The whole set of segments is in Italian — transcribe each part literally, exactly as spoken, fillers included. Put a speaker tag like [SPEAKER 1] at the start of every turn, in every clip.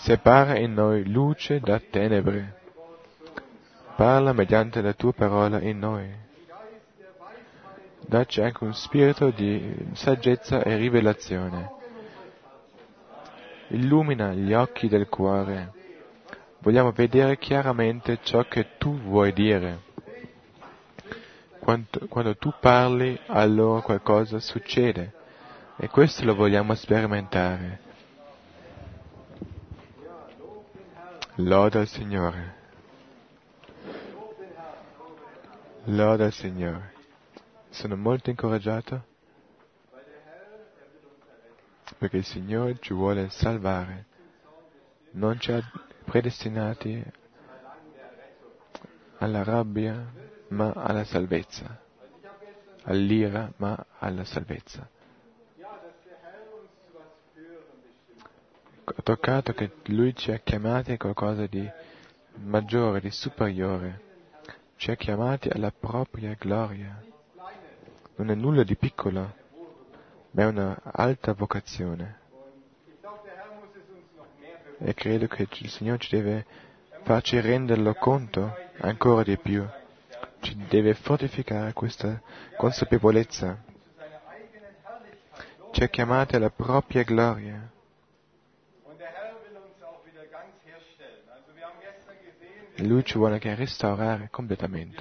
[SPEAKER 1] Separa in noi luce da tenebre. Parla mediante la tua parola in noi. Dacci anche un spirito di saggezza e rivelazione. Illumina gli occhi del cuore. Vogliamo vedere chiaramente ciò che tu vuoi dire. Quando, quando tu parli, allora qualcosa succede. E questo lo vogliamo sperimentare. Loda il Signore. Loda il Signore. Sono molto incoraggiato perché il Signore ci vuole salvare. Non ci ha predestinati alla rabbia, ma alla salvezza. All'ira, ma alla salvezza. Ho toccato che Lui ci ha chiamati a qualcosa di maggiore, di superiore. Ci ha chiamati alla propria gloria. Non è nulla di piccolo, ma è una alta vocazione. E credo che il Signore ci deve farci renderlo conto ancora di più. Ci deve fortificare questa consapevolezza. Ci ha chiamati alla propria gloria. E Lui ci vuole anche restaurare completamente.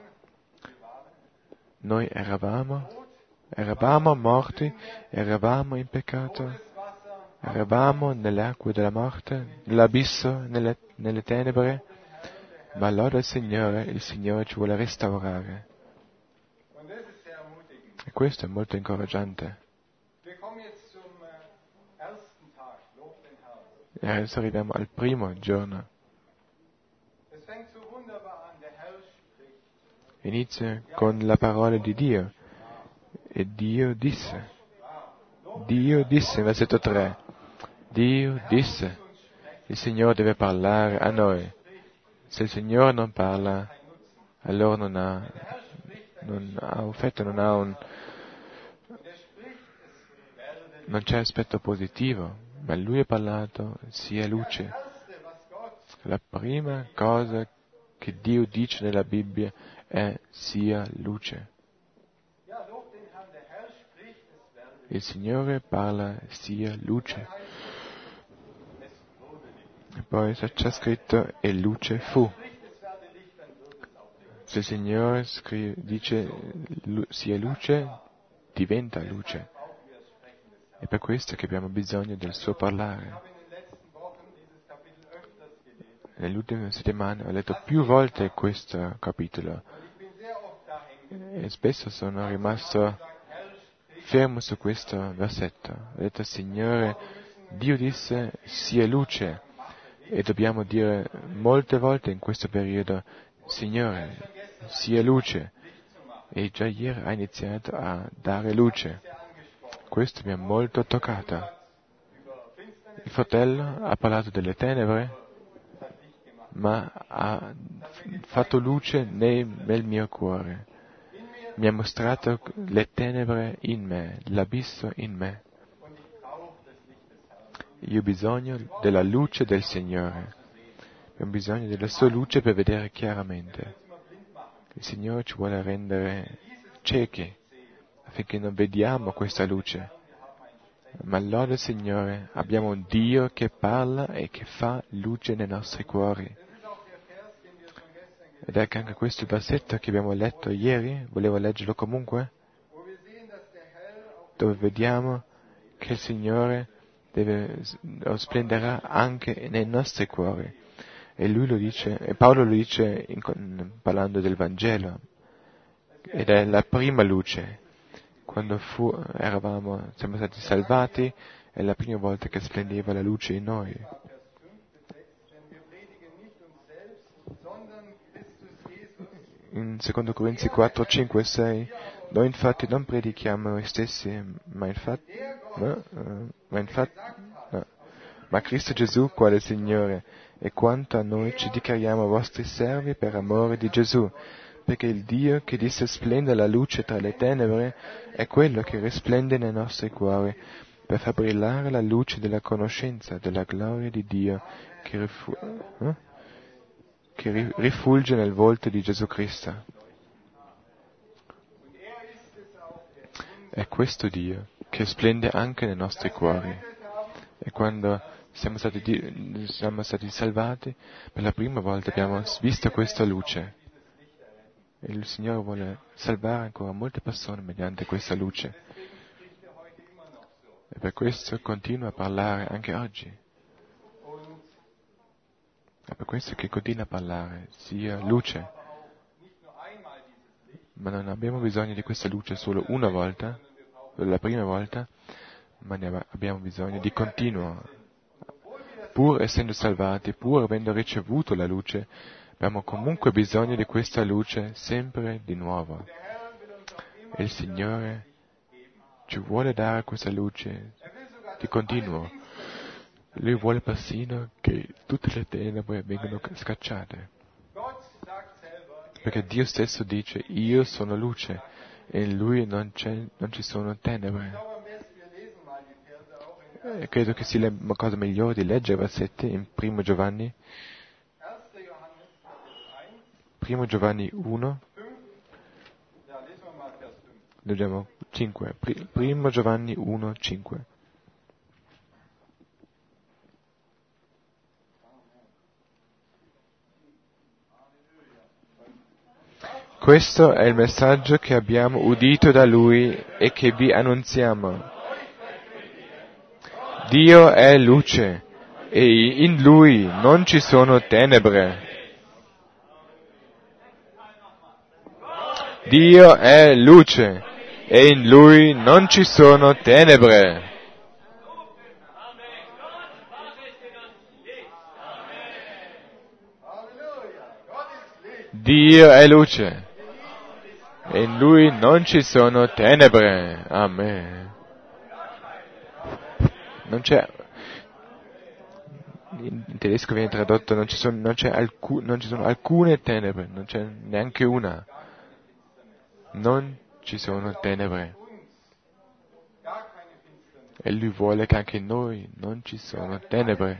[SPEAKER 1] Noi eravamo, eravamo morti, eravamo in peccato, eravamo nelle acque della morte, nell'abisso, nelle, nelle tenebre, ma loda il Signore, il Signore ci vuole restaurare. E questo è molto incoraggiante. E adesso arriviamo al primo giorno. Inizia con la parola di Dio. E Dio disse. Dio disse, versetto tre. Dio disse. Il Signore deve parlare a noi. Se il Signore non parla, allora non ha, non ha effetto, non ha un, non c'è aspetto positivo, ma Lui ha parlato, sia luce. La prima cosa che Dio dice nella Bibbia è sia luce. Il Signore parla sia luce. E poi c'è scritto e luce fu. Se il Signore scrive, dice sia luce, diventa luce. È per questo che abbiamo bisogno del suo parlare. Nelle ultime settimane ho letto più volte questo capitolo e spesso sono rimasto fermo su questo versetto. Ho detto, Signore, Dio disse sia luce, e dobbiamo dire molte volte in questo periodo, Signore, sia luce. E già ieri ha iniziato a dare luce. Questo mi ha molto toccato. Il fratello ha parlato delle tenebre, ma ha fatto luce nel, nel mio cuore. Mi ha mostrato le tenebre in me, l'abisso in me. Io ho bisogno della luce del Signore. Abbiamo bisogno della sua luce per vedere chiaramente. Il Signore ci vuole rendere ciechi affinché non vediamo questa luce. Ma lode il Signore, abbiamo un Dio che parla e che fa luce nei nostri cuori. Ed ecco anche questo versetto che abbiamo letto ieri, volevo leggerlo comunque, dove vediamo che il Signore deve, splenderà anche nei nostri cuori. E lui lo dice, e Paolo lo dice in, parlando del Vangelo, ed è la prima luce. Quando fu, eravamo, siamo stati salvati, è la prima volta che splendeva la luce in noi. In secondo Corinzi quattro, cinque e sei, noi infatti non predichiamo noi stessi, ma infatti, no, ma infatti, no, ma Cristo Gesù quale Signore, e quanto a noi ci dichiariamo vostri servi per amore di Gesù, perché il Dio che disse splenda la luce tra le tenebre è quello che risplende nei nostri cuori per far brillare la luce della conoscenza della gloria di Dio che, rifu- eh? che ri- rifulge nel volto di Gesù Cristo. È questo Dio che splende anche nei nostri cuori. E quando siamo stati, di- siamo stati salvati, per la prima volta abbiamo visto questa luce. E il Signore vuole salvare ancora molte persone mediante questa luce. E per questo continua a parlare anche oggi. È per questo che continua a parlare, sia luce. Ma non abbiamo bisogno di questa luce solo una volta, la prima volta, ma ne abbiamo bisogno di continuo. Pur essendo salvati, pur avendo ricevuto la luce, abbiamo comunque bisogno di questa luce sempre di nuovo. E il Signore ci vuole dare questa luce di continuo. Lui vuole persino che tutte le tenebre vengano scacciate. Perché Dio stesso dice, io sono luce, e in Lui non, c'è, non ci sono tenebre. E credo che sia la cosa migliore di leggere versetti in primo Giovanni. primo Giovanni uno. Leggiamo cinque. primo Giovanni uno, cinque. Questo è il messaggio che abbiamo udito da Lui e che vi annunziamo. Dio è luce e in Lui non ci sono tenebre. Dio è luce e in Lui non ci sono tenebre. Dio è luce e in Lui non ci sono tenebre. Amen. Non c'è, in tedesco viene tradotto, non ci sono, non c'è alcu, non ci sono alcune tenebre, non c'è neanche una. Non ci sono tenebre. E Lui vuole che anche noi non ci sono tenebre.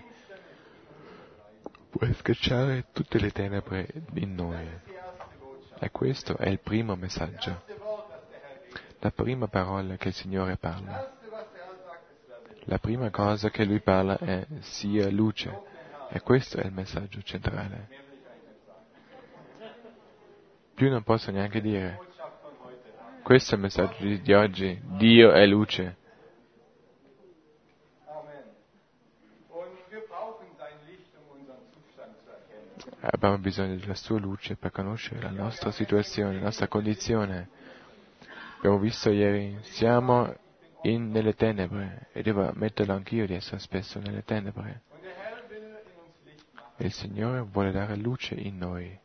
[SPEAKER 1] Vuole scacciare tutte le tenebre in noi. E questo è il primo messaggio. La prima parola che il Signore parla. La prima cosa che Lui parla è sia luce. E questo è il messaggio centrale. Più non posso neanche dire. Questo è il messaggio di, di oggi. Dio è luce. Abbiamo bisogno della sua luce per conoscere la nostra situazione, la nostra condizione. Abbiamo visto ieri, siamo in, nelle tenebre, e devo ammetterlo anch'io di essere spesso nelle tenebre. E il Signore vuole dare luce in noi.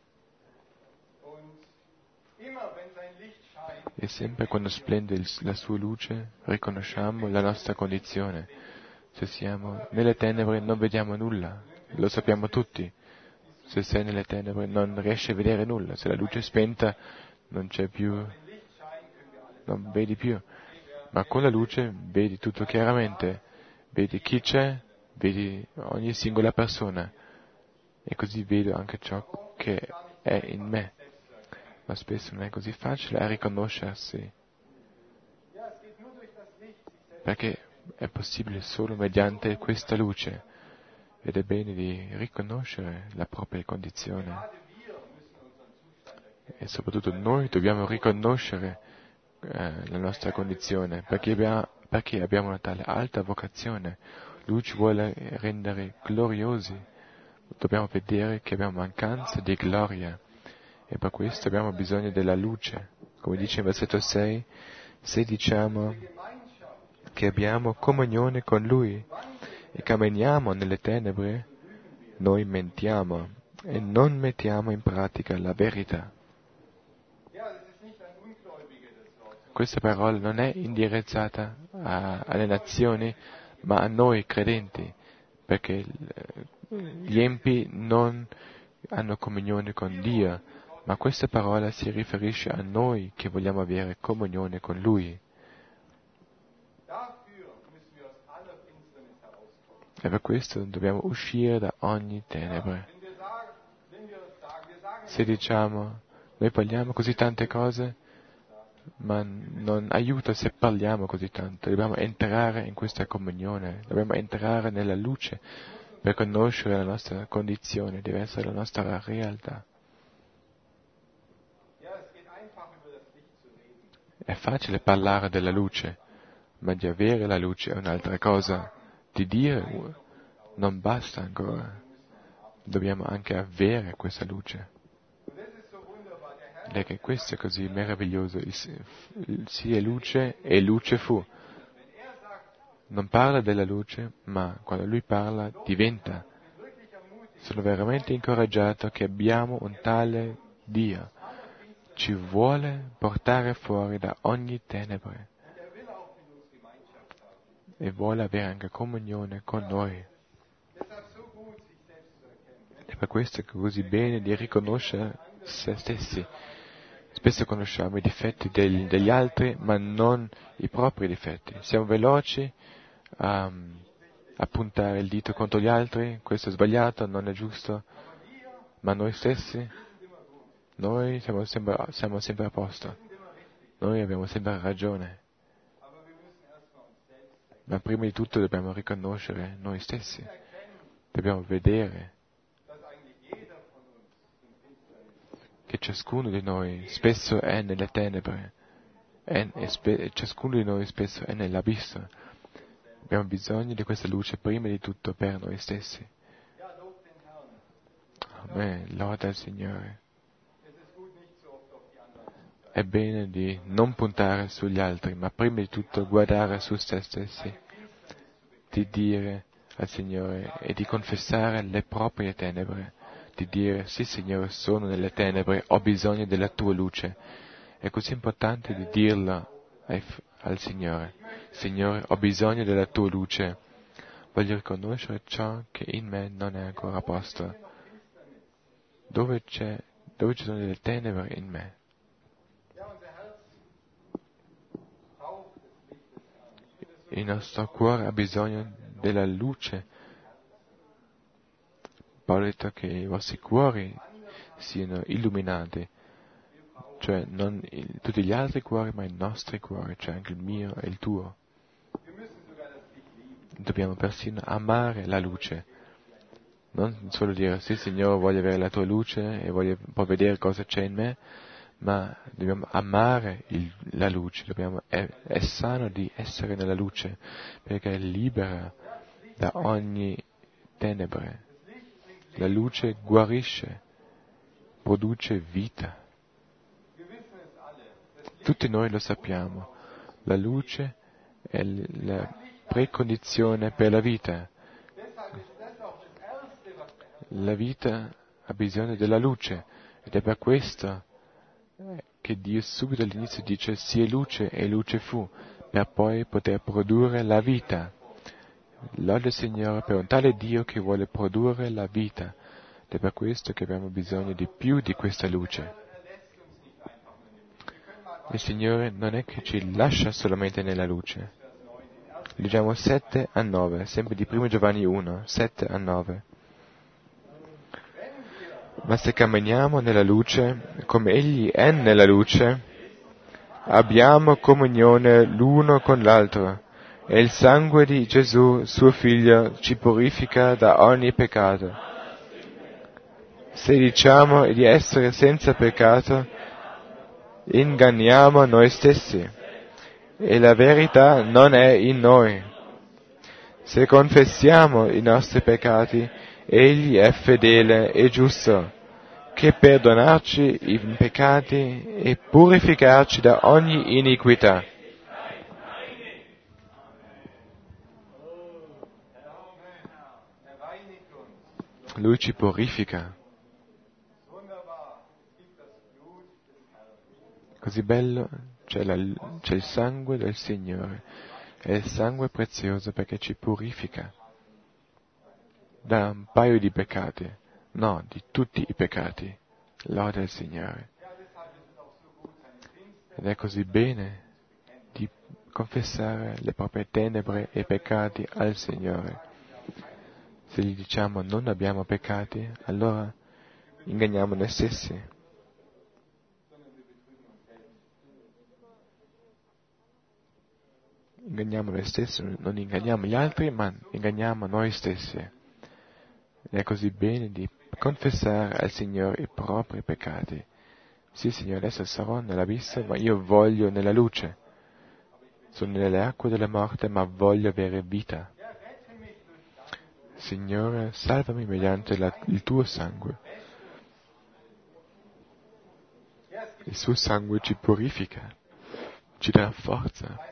[SPEAKER 1] E sempre quando splende il, la sua luce, riconosciamo la nostra condizione. Se siamo nelle tenebre non vediamo nulla, lo sappiamo tutti. Se sei nelle tenebre non riesci a vedere nulla, se la luce è spenta non c'è più, non vedi più. Ma con la luce vedi tutto chiaramente, vedi chi c'è, vedi ogni singola persona, e così vedo anche ciò che è in me. Ma spesso non è così facile a riconoscersi, perché è possibile solo mediante questa luce. Ed è bene di riconoscere la propria condizione. E soprattutto noi dobbiamo riconoscere eh, la nostra condizione, perché abbiamo, perché abbiamo una tale alta vocazione. Lui ci vuole rendere gloriosi. Dobbiamo vedere che abbiamo mancanza di gloria. E per questo abbiamo bisogno della luce. Come dice in versetto sei, se diciamo che abbiamo comunione con Lui e camminiamo nelle tenebre, noi mentiamo e non mettiamo in pratica la verità. Questa parola non è indirizzata a, alle nazioni, ma a noi credenti, perché gli empi non hanno comunione con Dio, ma questa parola si riferisce a noi che vogliamo avere comunione con Lui. E per questo dobbiamo uscire da ogni tenebre. Se diciamo, noi parliamo così tante cose, ma non aiuta se parliamo così tanto. Dobbiamo entrare in questa comunione, dobbiamo entrare nella luce per conoscere la nostra condizione, deve essere la nostra realtà. È facile parlare della luce, ma di avere la luce è un'altra cosa. Di dire non basta ancora, dobbiamo anche avere questa luce. Ed è che questo è così meraviglioso, il sì è luce e luce fu. Non parla della luce, ma quando lui parla diventa. Sono veramente incoraggiato che abbiamo un tale Dio. Ci vuole portare fuori da ogni tenebre e vuole avere anche comunione con noi. E per questo è così bene di riconoscere se stessi. Spesso conosciamo i difetti degli, degli altri, ma non i propri difetti. Siamo veloci a, a puntare il dito contro gli altri, questo è sbagliato, non è giusto, ma noi stessi, noi siamo sempre, siamo sempre a posto, noi abbiamo sempre ragione. Ma prima di tutto dobbiamo riconoscere noi stessi, dobbiamo vedere che ciascuno di noi spesso è nelle tenebre, è, è spe, ciascuno di noi spesso è nell'abisso. Abbiamo bisogno di questa luce prima di tutto per noi stessi. Amen, loda al Signore. È bene di non puntare sugli altri, ma prima di tutto guardare su se stessi, di dire al Signore e di confessare le proprie tenebre, di dire sì Signore, sono nelle tenebre, ho bisogno della tua luce. È così importante di dirlo ai, al Signore. Signore, ho bisogno della tua luce, voglio riconoscere ciò che in me non è ancora a posto. Dove c'è, dove ci sono delle tenebre in me? Il nostro cuore ha bisogno della luce. Paolo ha detto che i vostri cuori siano illuminati, cioè non il, tutti gli altri cuori, ma i nostri cuori, cioè anche il mio e il tuo. Dobbiamo persino amare la luce, non solo dire sì Signore, voglio avere la tua luce e voglio un po' vedere cosa c'è in me, ma dobbiamo amare il, la luce, dobbiamo, è, è sano di essere nella luce, perché è libera da ogni tenebre. La luce guarisce, produce vita. Tutti noi lo sappiamo, la luce è la precondizione per la vita. La vita ha bisogno della luce ed è per questo che Dio subito all'inizio dice sia luce e luce fu, per poi poter produrre la vita. Lode il Signore per un tale Dio che vuole produrre la vita ed è per questo che abbiamo bisogno di più di questa luce. Il Signore non è che ci lascia solamente nella luce. Leggiamo sette a nove, sempre di primo Giovanni uno, sette a nove. Ma se camminiamo nella luce, come Egli è nella luce, abbiamo comunione l'uno con l'altro, e il sangue di Gesù, suo Figlio, ci purifica da ogni peccato. Se diciamo di essere senza peccato, inganniamo noi stessi, e la verità non è in noi. Se confessiamo i nostri peccati, Egli è fedele e giusto, che perdonarci i peccati e purificarci da ogni iniquità. Lui ci purifica. Così bello, c'è, la, c'è il sangue del Signore. È il sangue prezioso perché ci purifica da un paio di peccati, no, di tutti i peccati. Lode il Signore. Ed è così bene di confessare le proprie tenebre e peccati al Signore. Se gli diciamo non abbiamo peccati, allora inganniamo noi stessi. Inganniamo noi stessi, non inganniamo gli altri, ma inganniamo noi stessi. Ed è così bene di confessare al Signore i propri peccati. Sì, Signore, adesso sarò nell'abisso, ma io voglio nella luce. Sono nelle acque della morte, ma voglio avere vita. Signore, salvami mediante la, il tuo sangue. Il suo sangue ci purifica, ci dà forza.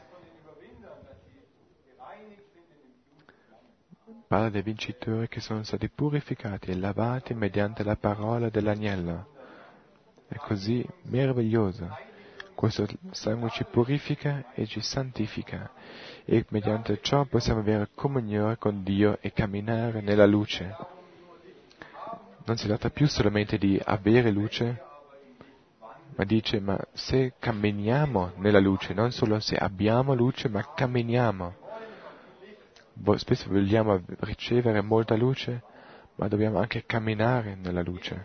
[SPEAKER 1] Parla dei vincitori che sono stati purificati e lavati mediante la parola dell'agnello. È così meraviglioso. Questo sangue ci purifica e ci santifica e mediante ciò possiamo avere comunione con Dio e camminare nella luce. Non si tratta più solamente di avere luce, ma dice, ma se camminiamo nella luce, non solo se abbiamo luce, ma camminiamo. Spesso vogliamo ricevere molta luce, ma dobbiamo anche camminare nella luce.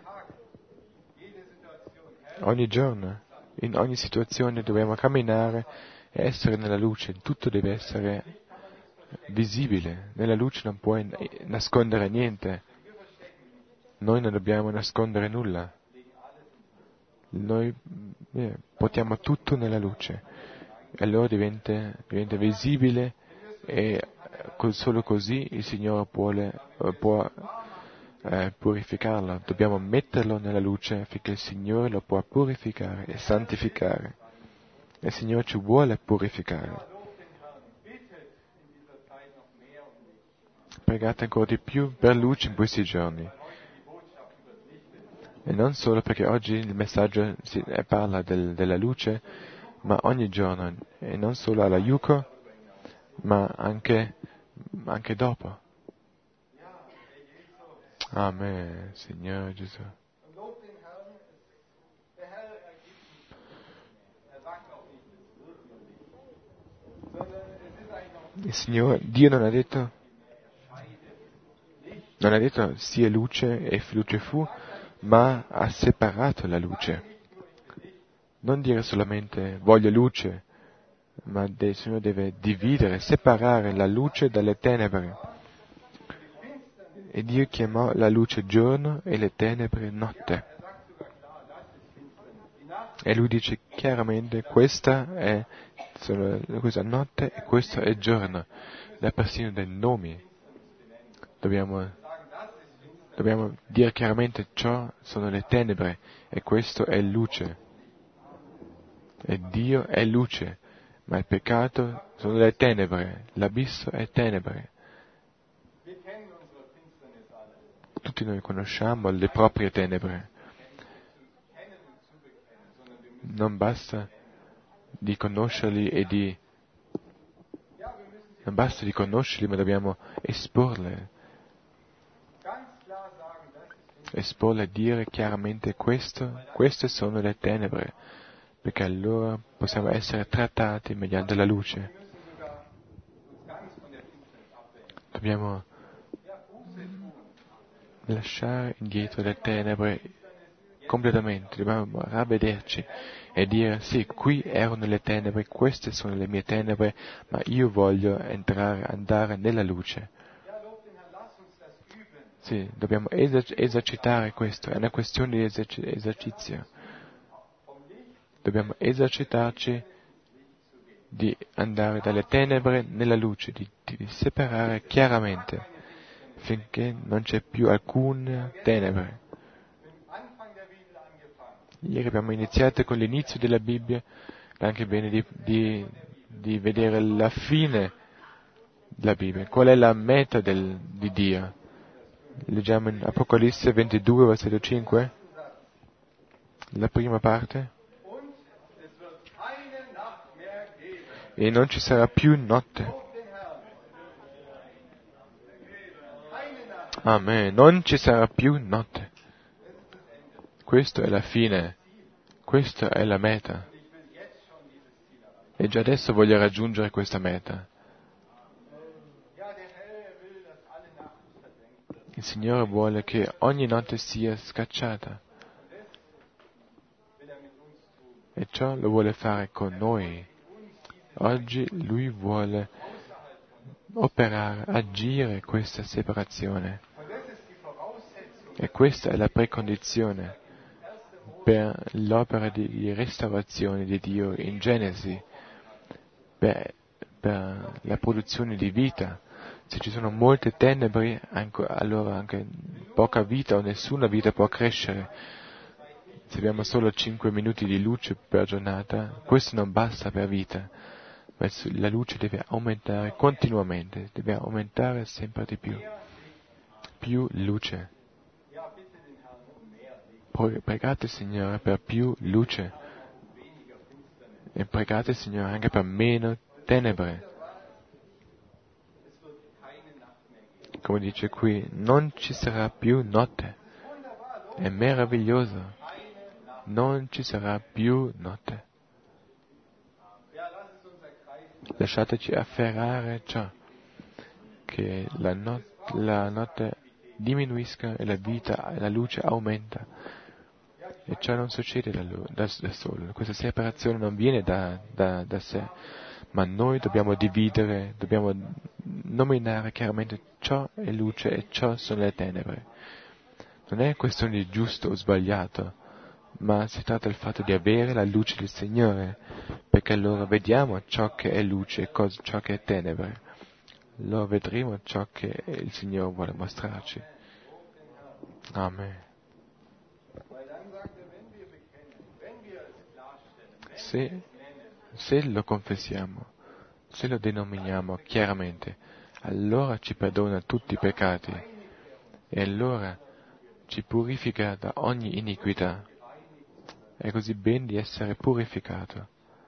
[SPEAKER 1] Ogni giorno, in ogni situazione dobbiamo camminare e essere nella luce. Tutto deve essere visibile. Nella luce non puoi nascondere niente. Noi non dobbiamo nascondere nulla. Noi eh, portiamo tutto nella luce. E allora diventa, diventa visibile e solo così il Signore può, può eh, purificarlo. Dobbiamo metterlo nella luce affinché il Signore lo può purificare e santificare. E il Signore ci vuole purificare. Pregate ancora di più per luce in questi giorni. E non solo perché oggi il messaggio si, eh, parla del, della luce, ma ogni giorno. E non solo alla Yuko, ma anche, anche dopo. Amen, Signore Gesù. Il Signore, Dio non ha detto, non ha detto sia luce e luce fu, ma ha separato la luce. Non dire solamente voglio luce, ma il Signore deve dividere, separare la luce dalle tenebre. E Dio chiamò la luce giorno e le tenebre notte. E Lui dice chiaramente questa è sono, questa è notte e questo è giorno. Da persino dei nomi. Dobbiamo, dobbiamo dire chiaramente ciò sono le tenebre e questo è luce. E Dio è luce, ma il peccato sono le tenebre, l'abisso è tenebre. Tutti noi conosciamo le proprie tenebre. Non basta di conoscerli e di... Non basta di conoscerli, ma dobbiamo esporle. Esporle e dire chiaramente questo, queste sono le tenebre, perché allora possiamo essere trattati mediante la luce. Dobbiamo lasciare indietro le tenebre completamente, dobbiamo ravvederci e dire sì, qui erano le tenebre, queste sono le mie tenebre, ma io voglio entrare, andare nella luce. Sì, dobbiamo eser- esercitare questo, è una questione di eserci- esercizio. Dobbiamo esercitarci di andare dalle tenebre nella luce, di, di separare chiaramente, finché non c'è più alcuna tenebre. Ieri abbiamo iniziato con l'inizio della Bibbia, è anche bene di, di, di vedere la fine della Bibbia, qual è la meta del, di Dio. Leggiamo in Apocalisse ventidue, versetto cinque, la prima parte. E non ci sarà più notte. Amen, non ci sarà più notte. Questa è la fine, questa è la meta. e già adesso voglia raggiungere questa meta. Il Signore vuole che ogni notte sia scacciata. E ciò lo vuole fare con noi. Oggi Lui vuole operare, agire questa separazione. E questa è la precondizione per l'opera di restaurazione di Dio in Genesi, per, per la produzione di vita. Se ci sono molte tenebre, allora anche poca vita o nessuna vita può crescere. Se abbiamo solo cinque minuti di luce per giornata, questo non basta per vita. La luce deve aumentare continuamente, deve aumentare sempre di più. Più luce. Pregate il Signore per più luce. E pregate il Signore anche per meno tenebre. Come dice qui, non ci sarà più notte. È meraviglioso. Non ci sarà più notte. Lasciateci afferrare ciò, che la, not- la notte diminuisca e la vita e la luce aumenta. E ciò non succede da, lo- da, da solo. Questa separazione non viene da, da, da sé, ma noi dobbiamo dividere, dobbiamo nominare chiaramente ciò è luce e ciò sono le tenebre. Non è questione di giusto o sbagliato, ma si tratta del fatto di avere la luce del Signore, perché allora vediamo ciò che è luce e ciò che è tenebre. Allora vedremo ciò che il Signore vuole mostrarci. Amen. Se, se lo confessiamo, se lo denominiamo chiaramente, allora ci perdona tutti i peccati e allora ci purifica da ogni iniquità. È così bene di essere purificato.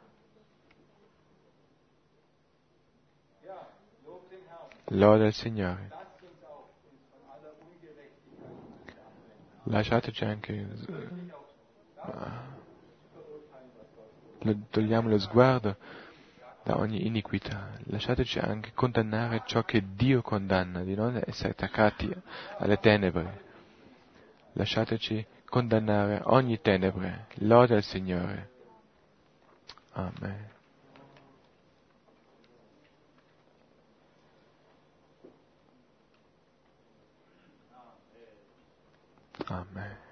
[SPEAKER 1] Loda il Signore. Lasciateci anche, uh, togliamo lo sguardo da ogni iniquità. Lasciateci anche condannare ciò che Dio condanna, di non essere attaccati alle tenebre. Lasciateci condannare ogni tenebre. Loda il Signore. Amen. Amen.